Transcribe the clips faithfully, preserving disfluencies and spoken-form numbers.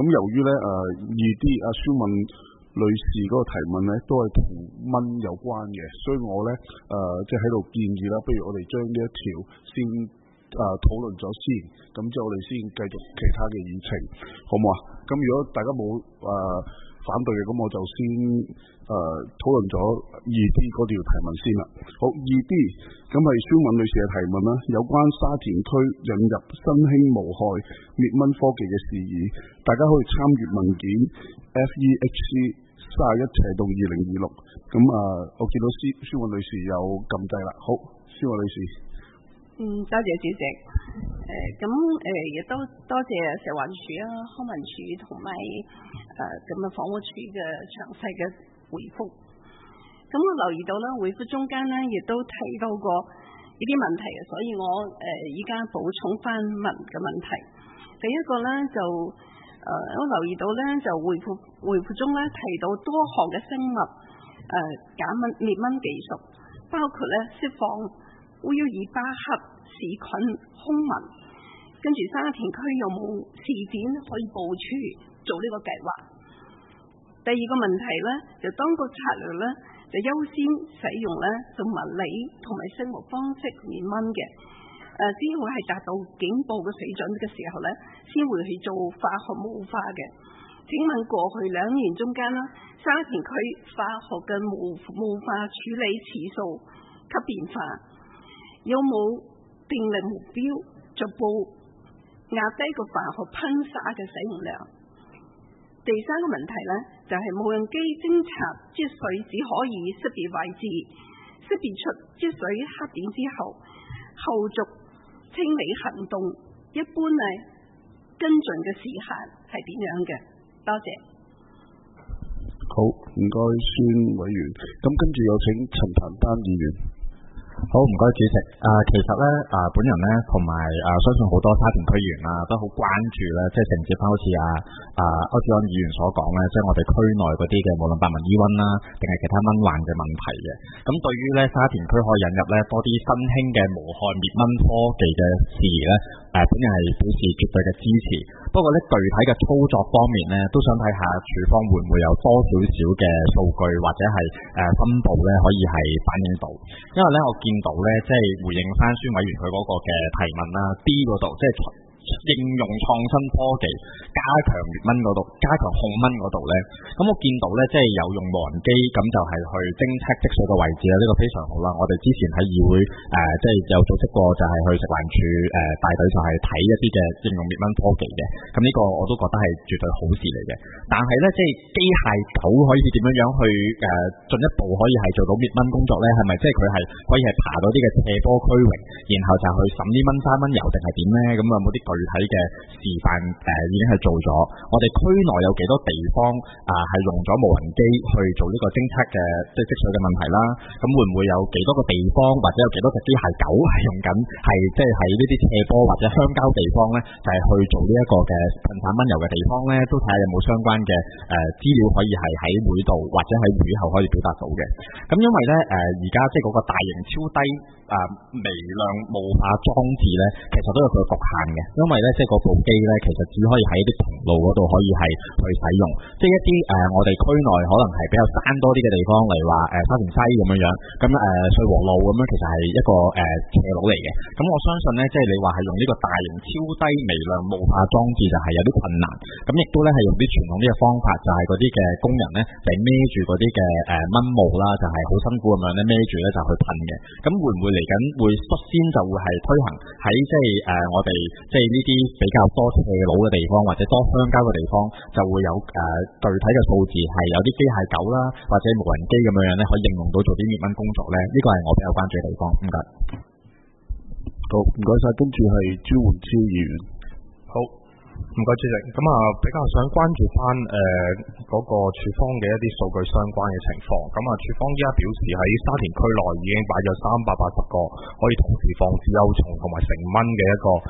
由於咧誒二 D 阿蕭敏女士嗰個提問咧都係同蚊有關嘅，所以我咧誒即係喺度建議啦，不如我哋將呢一條先誒討論咗先，咁之後我哋先繼續其他嘅議程，好唔好啊？咁如果大家冇誒、呃、反對嘅，咁我就先誒討論咗二 D 嗰條提問先啦。好，二 D 咁係蕭敏女士嘅提問啦，有關沙田區引入新興無害滅蚊科技嘅事宜，大家可以參閱文件 F E H C 三十一斜到二零二六。咁啊，我見到蕭蕭敏女士有撳掣啦。好，蕭敏女士。 嗯，多謝主席。誒、呃，咁誒亦都多謝食環署啊、康文署同埋誒咁啊房屋署嘅詳細嘅回覆。咁我留意到啦，回覆中間咧亦都提到過呢啲問題嘅，所以我誒依家補充翻問嘅問題。第一個咧就誒、呃、我留意到咧就回覆回覆中咧提到多項嘅生物誒減蚊滅蚊技術，包括咧釋放烏腰爾巴克氏菌兇蚊，跟住沙田區有冇事件可以部署做呢個計劃？第二個問題咧，就當個策略咧，就優先使用咧就物理同埋生物方式滅蚊嘅，誒、呃，只要係達到警報嘅水準嘅時候咧，先會去做化學霧化嘅。請問過去兩年中間啦，沙田區化學嘅霧霧化處理次數及變化，有冇訂立目標，逐步壓低個化學噴灑嘅使用量？第三個問題呢，就係、是、無人機偵察積水只可以識別位置，識別出積水黑點之後，後續清理行動一般係跟進嘅時限係點樣嘅？多謝。 好，唔該孫委員。咁跟住有請陳彭丹議員。 好，唔該主席。啊、呃，其實咧，啊、呃，本人咧同埋啊，相信好多沙田區議員啊，都好關注咧，即係承接翻好似啊啊區志安議員所講咧，即係我哋區內嗰啲嘅無論白紋伊蚊啦，定係其他蚊患嘅問題嘅。咁對於咧沙田區可以引入咧多啲新興嘅無害滅蚊科技嘅事宜咧，誒、呃，本人係表示絕對嘅支持。不過咧，具體嘅操作方面咧，都想睇下署方會唔會有多少少嘅數據或者係誒、呃、分佈咧，可以係反映到。因為咧，我見到咧，即係回應翻孫委員佢嗰個嘅提問啦 ，D 嗰度即係應用創新科技加強滅蚊嗰度，加強控蚊嗰度咧，咁我見到咧，即係有用無人機，咁就係去偵測積水嘅位置啦，呢、這個非常好啦。我哋之前喺議會誒、呃，即係有組織過，就係去食環署誒帶隊，就係睇一啲嘅應用滅蚊科技嘅。咁呢個我都覺得係絕對好事嚟嘅。但係咧，即係機械狗可以點樣樣去誒進、呃、一步可以係做到滅蚊工作咧？係咪即係佢係可以係爬到啲嘅斜坡區域，然後就去審啲蚊山蚊油定係點咧？咁有冇啲具體嘅示範誒、呃、已經係做咗？我哋區內有幾多地方啊係、呃、用咗無人機去做呢個偵測嘅即係積水嘅問題啦？咁會唔會有幾多個地方或者有幾多隻機械狗係用緊係即係喺呢啲斜坡或者鄉郊地方咧，就係、是、去做呢一個嘅噴灑蚊油嘅地方咧？都睇下有冇相關嘅誒資料可以係喺會度或者喺會後可以表達到嘅。咁因為咧誒而家即係嗰個大型超低誒、呃、微量霧化裝置咧，其實都有佢嘅局限嘅，因為咧即係嗰部機咧，其實只可以喺啲平路嗰度可以係去使用，即係一啲誒、呃、我哋區內可能係比較山多啲嘅地方，例如話誒、呃、沙田西咁樣樣，咁誒瑞和路咁樣，其實係一個誒、呃、斜路嚟嘅。咁我相信咧，即係你話係用呢個大型超低微量霧化裝置就係有啲困難，咁亦都咧係用啲傳統啲嘅方法，就係嗰啲嘅工人咧就孭住嗰啲嘅誒蚊霧啦，就係、是、好辛苦咁樣咧孭住咧就去噴嘅。咁會唔會嚟緊會率先就會係推行喺即係誒、呃、我哋即係呢啲比較多斜路嘅地方或者多鄉郊嘅地方，就會有誒、呃、具體嘅數字係有啲機械狗啦或者無人機咁樣樣咧，可以應用到做啲滅蚊工作咧？呢、這個係我比較關注嘅地方。唔該。 好，唔該晒。跟住係朱煥超議員。 好，唔該主席。咁啊，比較想關注翻誒嗰個署方嘅一啲數據相關嘅情況。咁啊，署方依家表示喺沙田區內已經擺咗三百八十個可以同時防治幼蟲同埋成蚊嘅一個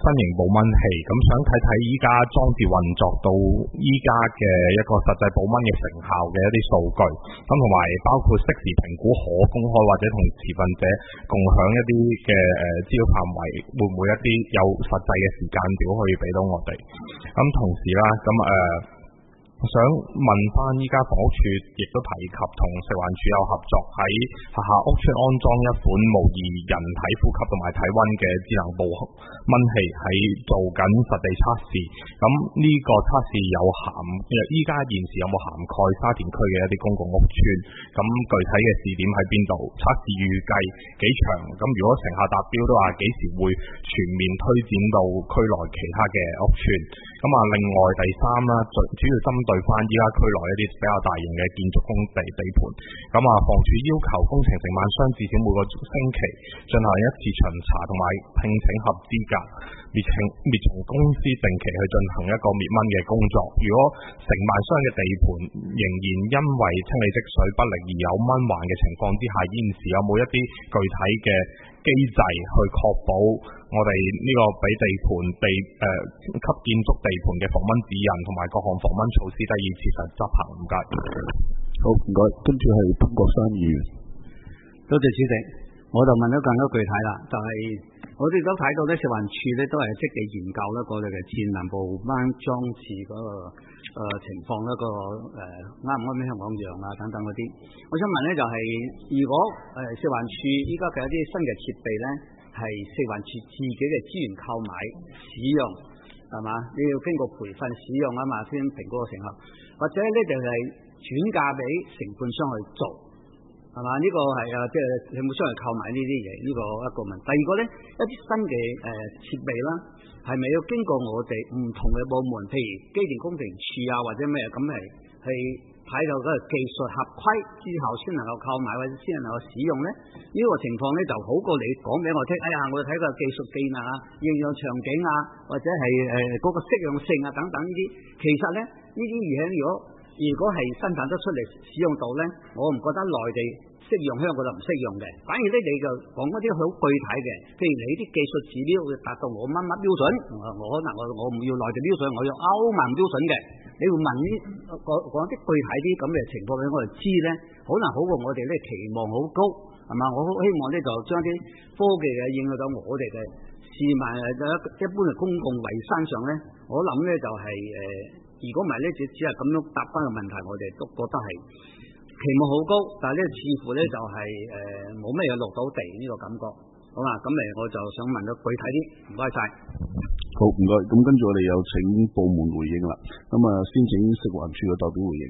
新型保蚊器，咁想睇睇依家裝置運作到依家嘅一個實際保蚊嘅成效嘅一啲數據，咁同埋包括適時評估可公開或者同持份者共享一啲嘅誒資料範圍，會唔會一啲有實際嘅時間表可以俾到我哋？咁同時啦，咁誒。呃我想問翻依家房屋署亦都提及同食環署有合作喺轄下屋邨安裝一款模擬人體呼吸同埋體溫嘅智能報蚊器，喺做緊實地測試。咁呢個測試有涵，依家現時有冇涵蓋沙田區嘅一啲公共屋邨？咁具體嘅試點喺邊度？測試預計幾長？咁如果成效達標，都話幾時會全面推展到區內其他嘅屋邨？咁啊，另外第三啦，主要針對翻依家區內一啲比較大型嘅建築工地地盤，咁啊，房署要求工程承辦商至少每個星期進行一次巡查，同埋聘請合資格滅蟲滅蟲公司定期去進行一個滅蚊嘅工作。如果承辦商嘅地盤仍然因為清理積水不力而有蚊患嘅情況之下，現時有冇一啲具體嘅機制去確保我哋呢個俾地盤地誒給建築地盤嘅防蚊指引同埋各項防蚊措施得以切實執行？唔該。 好，唔該。跟住係潘國山議員。 多謝主席，我就問得更加具體啦，就係、是、我哋都睇到咧，食環署咧都係積極研究咧我哋嘅智能保蚊裝置嗰、那個誒、呃、情況咧、那個誒啱唔啱咩香港樣啊等等嗰啲。我想問咧就係、是，如果誒、呃、食環署依家嘅一啲新嘅設備咧，係食環署自己嘅資源購買使用，係嘛？你要經過培訓使用啊嘛，先評估個成效，或者咧就係轉嫁俾承判商去做，係嘛？呢、這個係啊，即係你冇商去購買呢啲嘢，呢、這個一個問題。第二個咧，一啲新嘅誒、呃、設備啦，係咪要經過我哋唔同嘅部門，譬如機電工程處啊，或者咩咁係係睇到嗰個技術合規之後先能夠購買或者先能夠使用咧？呢、這個情況咧就好過你講俾我聽。哎呀，我睇個技術技能啊、應用場景啊，或者係誒嗰個適用性啊等等呢啲。其實咧呢啲嘢如果如果係生產得出嚟使用到咧，我唔覺得內地適用，香港就唔適用嘅。反而咧你就講嗰啲好具體嘅，譬如你啲技術指標會達到我乜乜標準，我可能我我唔要內地標準，我要歐盟標準嘅。你會問呢講講啲具體啲咁嘅情況俾我哋知咧，可能好過我哋咧期望好高，係嘛？我好希望咧就將啲科技嘅應用到我哋嘅市民一般嘅公共衞生上咧，我諗咧就係、是、誒。呃如果唔係咧，只只係咁樣答翻個問題，我哋都覺得係期望好高，但係咧似乎咧就係誒冇咩嘢落到地呢個感覺，好嘛？咁誒我就想問到具體啲，唔該晒。 好，唔該。咁跟住我哋有請部門回應啦。咁啊，先請食環署嘅代表回應。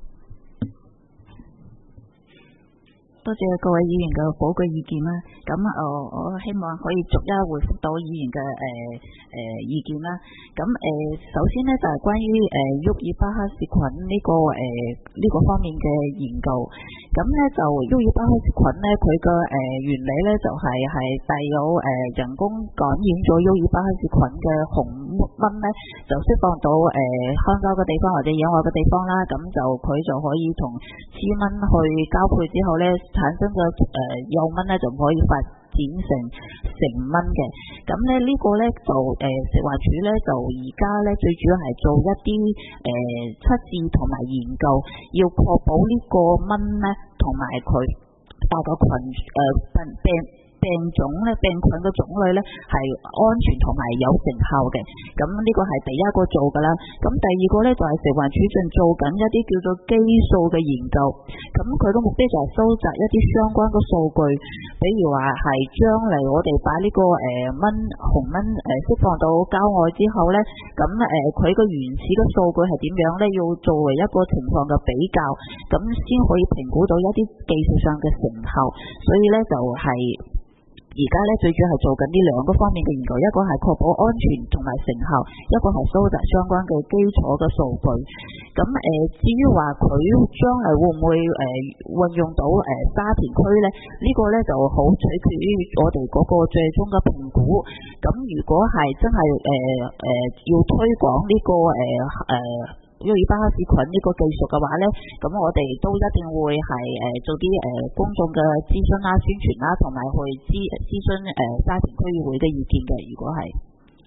多謝各位議員嘅寶貴意見啦。咁誒、呃，我希望可以逐一回覆到議員嘅誒誒意見啦。咁誒、呃，首先咧就係、是、關於誒沃爾巴哈氏菌呢、這個誒呢、呃這個方面嘅研究。咁咧就沃爾巴哈氏菌咧，佢嘅誒原理咧就係係帶有誒、呃、人工感染咗沃爾巴哈氏菌嘅紅蚊咧，就釋放到誒康州嘅地方或者野外嘅地方啦。咁就佢就可以同雌蚊去交配之後咧，產生嘅誒、呃、幼蚊咧就可以發展成成蚊嘅。咁咧呢、這個咧就誒、呃、食環署咧就而家咧最主要係做一啲誒測試同埋研究，要確保呢個蚊咧同埋佢大個群誒病病病種咧病菌嘅種類咧係安全同埋有成效嘅。咁呢個係第一個做㗎啦。咁第二個咧就係、是、食環署正做緊一啲叫做基數嘅研究。咁佢嘅目的就係收集一啲相關嘅數據，比如話係將嚟我哋把呢、這個誒、呃、蚊紅蚊誒釋放到郊外之後咧，咁誒佢個原始嘅數據係點樣咧？要作為一個情況嘅比較，咁先可以評估到一啲技術上嘅成效。所以咧就係、是。而家咧最主要係做緊呢兩個方面嘅研究，一個係確保安全同埋成效，一個係收集相關嘅基礎嘅數據。咁誒、呃，至於話佢將來會唔會誒、呃、運用到誒、呃、沙田區咧？呢、這個咧就好取決於我哋嗰個最終嘅評估。咁如果係真係誒誒要推廣呢、這個誒誒。呃呃沃爾巴哈氏菌呢個技術嘅話咧，咁我哋都一定會係誒、呃、做啲誒、呃、公眾嘅諮詢啦、宣傳啦，同埋去諮諮詢誒沙田區議會嘅意見嘅。如果係咁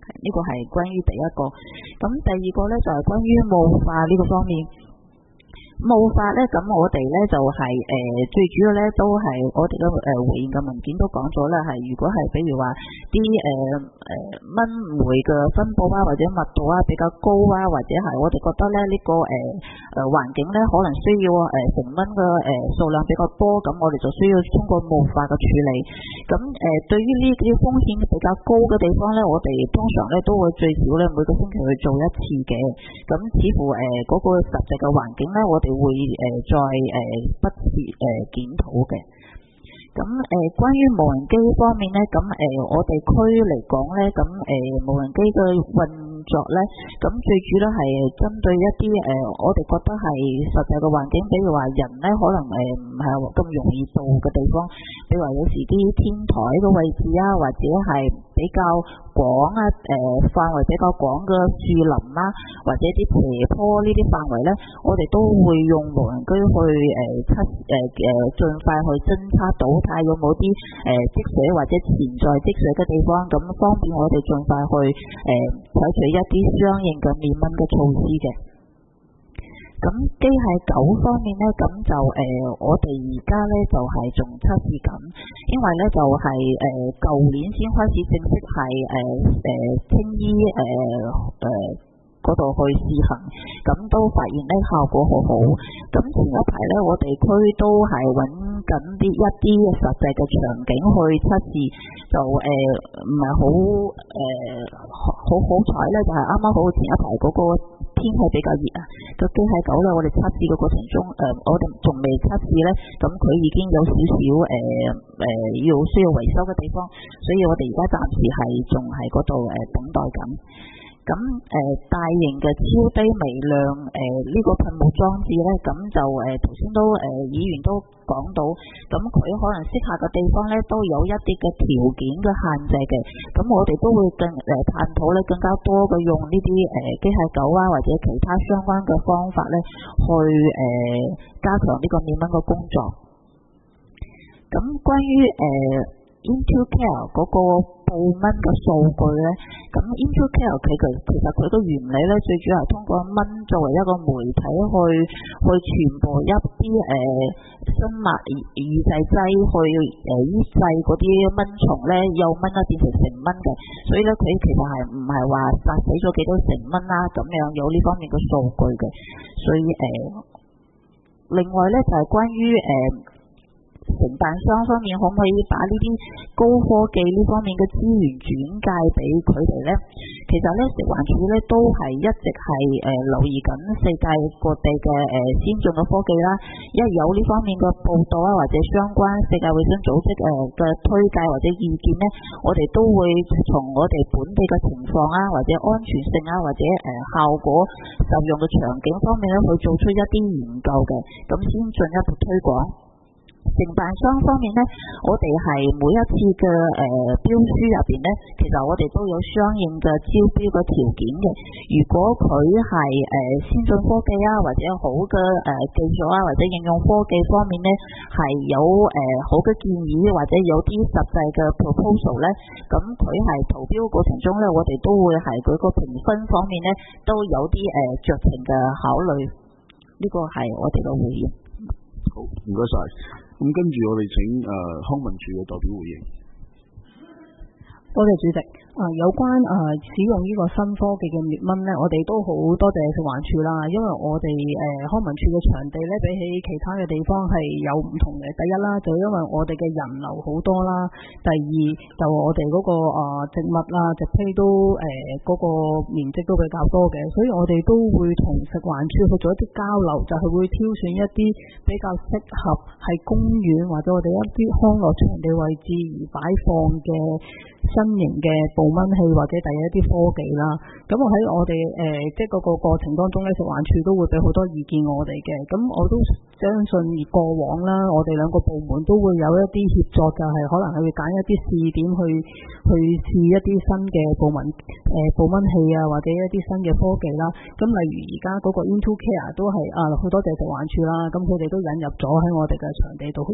呢個係關於第一個。咁第二個咧就係關於霧化呢個方面。霧化咧，咁我哋咧就係、是、誒、呃、最主要咧都係我哋嘅誒回應嘅文件都講咗啦，係如果係比如話啲誒誒蚊媒嘅分佈啊，或者密度啊比較高啊，或者係我哋覺得咧呢、這個誒誒環境咧可能需要誒成蚊嘅誒數量比較多，咁我哋就需要通過霧化嘅處理。咁誒、呃、對於呢啲風險比較高嘅地方咧，我哋通常咧都會最少咧每個星期去做一次嘅。咁似乎誒嗰、呃那個實際嘅環境咧，我哋會誒、呃、再誒、呃、不時誒檢討嘅。咁誒、呃、關於無人機方面咧，咁誒、呃、我哋區嚟講咧，咁誒、呃、無人機嘅運作咧，咁最主要係針對一啲誒、呃、我哋覺得係實際嘅環境，比如話人咧可能誒唔係咁容易到嘅地方，比如話有時啲天台嘅位置啊，或者係比較廣啊誒、呃、範圍比較廣嘅樹林啦、啊，或者啲斜坡呢啲範圍咧，我哋都會用無人機去誒測誒誒盡快去偵測到睇有冇啲誒積水或者潛在積水嘅地方，咁方便我哋盡快去誒採取一啲相應嘅滅蚊嘅措施嘅。咁機械狗方面咧，咁就誒、呃、我哋而家咧就係仲測試緊，因為咧就係誒舊年先開始正式係誒誒青衣誒誒嗰度去試行，咁都發現咧效果好好。咁前一排咧，我哋區都係揾緊啲一啲實際嘅場景去測試，就誒唔係好誒好好彩咧，就係啱啱好前一排嗰個天氣比較熱啊，個機械狗咧，我哋測試嘅過程中，誒、呃、我哋仲未測試咧，咁佢已經有少少誒誒要需要維修嘅地方，所以我哋而家暫時係仲喺嗰度誒等待緊。咁誒、呃、大型嘅超低微量誒呢、呃這個噴霧裝置咧，咁就誒頭先都誒、呃、議員都講到，咁佢可能適合嘅地方咧都有一啲嘅條件嘅限制嘅，咁我哋都會更誒、呃、探討咧更加多嘅用呢啲誒機械狗啊或者其他相關嘅方法咧去誒、呃、加強呢個滅蚊嘅工作。咁關於誒、呃、IntoCare 嗰個報蚊嘅數據咧，咁 IntoCare 佢嘅其實佢個原理咧，最主要係通過蚊作為一個媒體去去傳播一啲誒、呃、生物抑制劑去誒抑制嗰啲蚊蟲咧，幼蚊啊變成成蚊嘅，所以咧佢其實係唔係話殺死咗幾多成蚊啦，咁樣有呢方面嘅數據嘅，所以誒、呃、另外咧就係、是、關於誒。呃承辦商方面可唔可以把呢啲高科技呢方面嘅資源轉介俾佢哋呢？其實咧食環署咧都係一直係誒、呃、留意緊世界各地嘅誒、呃、先進嘅科技啦，一有呢方面嘅報道啊或者相關世界衛生組織誒嘅推介或者意見呢，我哋都會從我哋本地嘅情況啊或者安全性啊或者誒、呃、效果受用嘅場景方面咧去做出一啲研究嘅，咁先進一步推廣。承辦商方面呢，我哋係每一次嘅誒、呃、標書入邊呢，其實我哋都有相應嘅招標嘅條件嘅。如果佢係誒先進科技啊，或者好嘅誒、呃、技術啊，或者應用科技方面呢，係有誒、呃、好嘅建議，或者有啲實際嘅 proposal 呢，咁佢係投標過程中呢，我哋都會係佢個評分方面呢，都有啲誒酌情嘅考慮。呢、這個係我哋嘅回應。 好，唔該晒。咁跟住我哋請誒、呃、康文署嘅代表回應。 多謝主席。啊，有關啊、呃、使用呢個新科技嘅滅蚊咧，我哋都好多謝食環署啦，因為我哋誒、呃、康文署嘅場地咧，比起其他嘅地方係有唔同嘅。第一啦，就因為我哋嘅人流好多啦；第二就我哋嗰、那個啊、呃、植物啊植被都誒嗰、呃那個面積都比較多嘅，所以我哋都會同食環署去做一啲交流，就係、是、會挑選一啲比較適合喺公園或者我哋一啲康樂場地位置而擺放嘅新型嘅報蚊器或者第一啲科技啦，咁我喺我哋誒、呃、即係嗰個過程當中咧，食環署都會俾好多意見我哋嘅，咁我都相信而過往啦，我哋兩個部門都會有一啲協作，就係、是、可能係會揀一啲試點去去試一啲新嘅報蚊誒報蚊器啊，或者一啲新嘅科技啦。咁例如而家嗰個 IntoCare 都係啊，好多謝食環署啦，咁佢哋都引入咗喺我哋嘅場地度。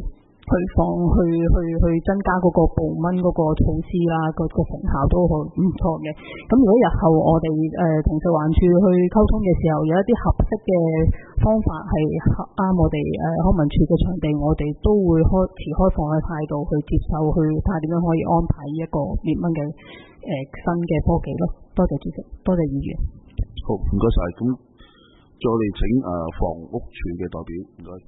去放去去去增加嗰個保蚊嗰個措施啦，個個成效都好唔錯嘅。咁如果日後我哋誒同食環署去溝通嘅時候，有一啲合適嘅方法係啱我哋誒、呃、康文署嘅場地，我哋都會開持開放嘅態度去接受，去睇下點樣可以安排一個滅蚊嘅誒新嘅科技咯。多謝主席，多謝議員。 好，唔該晒。咁再嚟請誒、呃、房屋署嘅代表，唔該。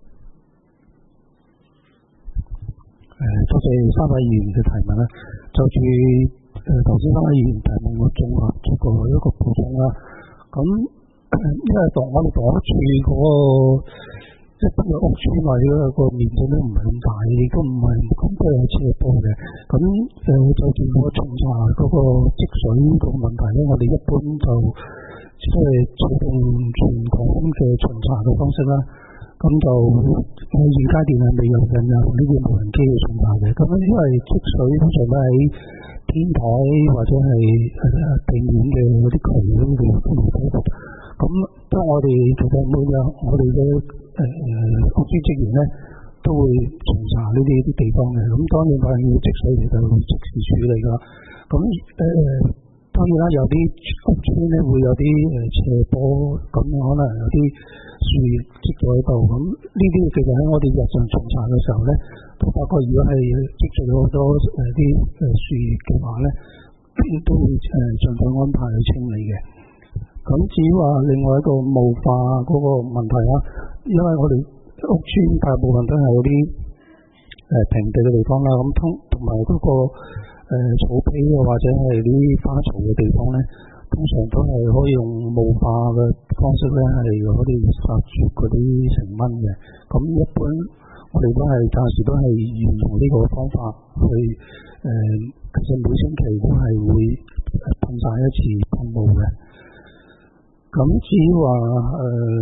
誒，多謝三位議員嘅提問啦。就住誒頭先三位議員提問，我綜合做個一個補充啦。咁因為同我哋房屋署嗰個一般嘅屋邨或者個面積都唔係咁大，亦都唔係咁多有斜坡嘅。咁誒就住個巡查嗰個積水個問題咧，我哋一般就即係採用傳統嘅巡查嘅方式啦。咁就我現階段係未有引入呢個無人機嘅巡查嘅。咁因為積水通常都喺天台或者係地面嘅嗰啲渠嗰度都唔多得。咁當我哋其實每日我哋嘅誒屋邨職員咧都會巡查呢啲啲地方嘅。咁當然發現要積水其實會即時處理㗎。咁誒、呃、當然啦，有啲屋邨咧會有啲誒斜坡，咁可能有啲樹積咗喺度。咁呢啲其實喺我哋日常巡查嘅時候咧，都發覺如果係積聚咗好多誒啲誒樹葉嘅話咧，都會誒盡快安排去清理嘅。咁至於話另外一個霧化嗰個問題啦，因為我哋屋邨大部分都係嗰啲誒平地嘅地方啦，咁通同埋嗰個誒、呃、草皮啊或者係啲花槽嘅地方咧，通常都係可以用霧化嘅方式咧，係可以殺絕嗰啲成蚊嘅。咁一般我哋都係暫時都係沿用呢個方法去誒、呃，其實每星期都係會噴曬一次噴霧嘅。咁至於話誒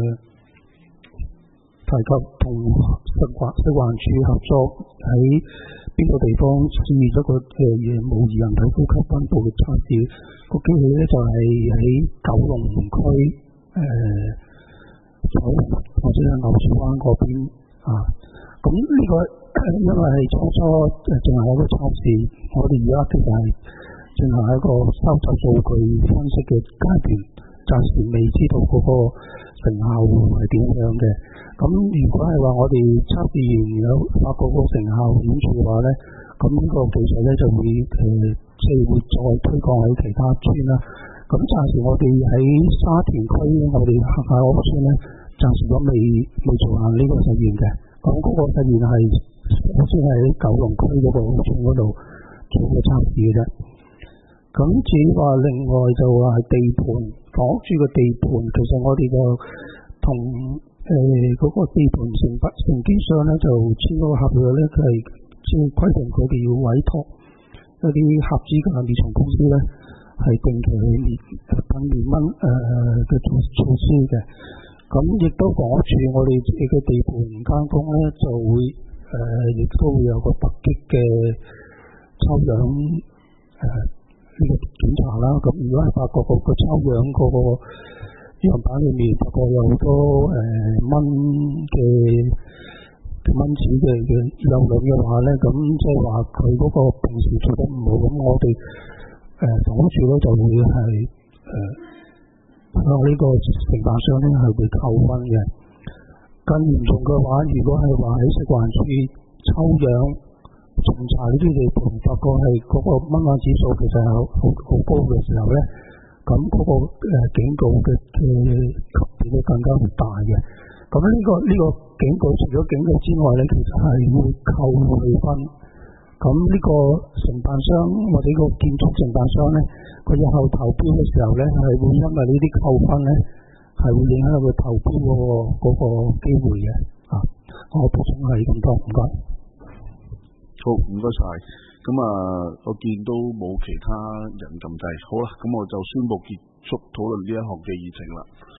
提及同食環食環署合作喺邊個地方試咗個誒模擬人體呼吸溫度嘅測試，個機器咧就係、是、喺九龍區誒九龍或者係牛池灣嗰邊啊。咁呢、這個因為係初初誒淨係一個測試，我哋而家其實係淨係一個收集數據分析嘅階段。暫時未知道嗰個成效係點樣嘅。咁如果係話我哋測試完有發覺個成效顯著嘅話咧，咁呢個技術咧就會誒即係會再推廣喺其他村啦。咁暫時我哋喺沙田區我哋下下屋村咧，暫時都未未做下呢個實驗嘅。咁嗰個實驗係我先係喺九龍區嗰個屋村嗰度做個測試嘅啫。咁至於話另外就話係地盤房屋署嘅地盤，其實我哋就同誒嗰個地盤承辦承建商咧就簽嗰個合約咧，佢係即係規定佢哋要委託一啲合資格嘅滅蟲公司咧，係定期去滅噴滅蚊誒嘅措措施嘅。咁亦都房屋署我哋自己嘅地盤監工咧就會誒亦、呃、都會有個突擊嘅抽樣誒。呃呢個檢查啦，咁如果係發覺個個抽樣個個樣板裏面發覺有好多誒、呃、蚊嘅蚊子嘅嘅幼卵嘅話咧，咁即係話佢嗰個平時做得唔好，咁我哋誒房屋署咧就會係誒向呢個承辦商咧係會扣分嘅。更嚴重嘅話，如果係話喺食環署抽樣巡查呢啲地盤，發覺係嗰個蚊患指數其實係好好高嘅時候咧，咁嗰、那個誒、呃、警告嘅嘅級別咧更加會大嘅。咁呢、這個呢、這個警告除咗警告之外咧，其實係會扣佢分。咁呢個承辦商或者個建築承辦商咧，佢日後投標嘅時候咧，係會因為呢啲扣分咧，係會影響佢投標嗰、那個嗰、那個機會嘅。啊，我補充係咁多，唔該。 好，唔該晒。咁啊，我見到冇其他人撳掣，好啦，咁我就宣布結束討論呢一項嘅議程啦。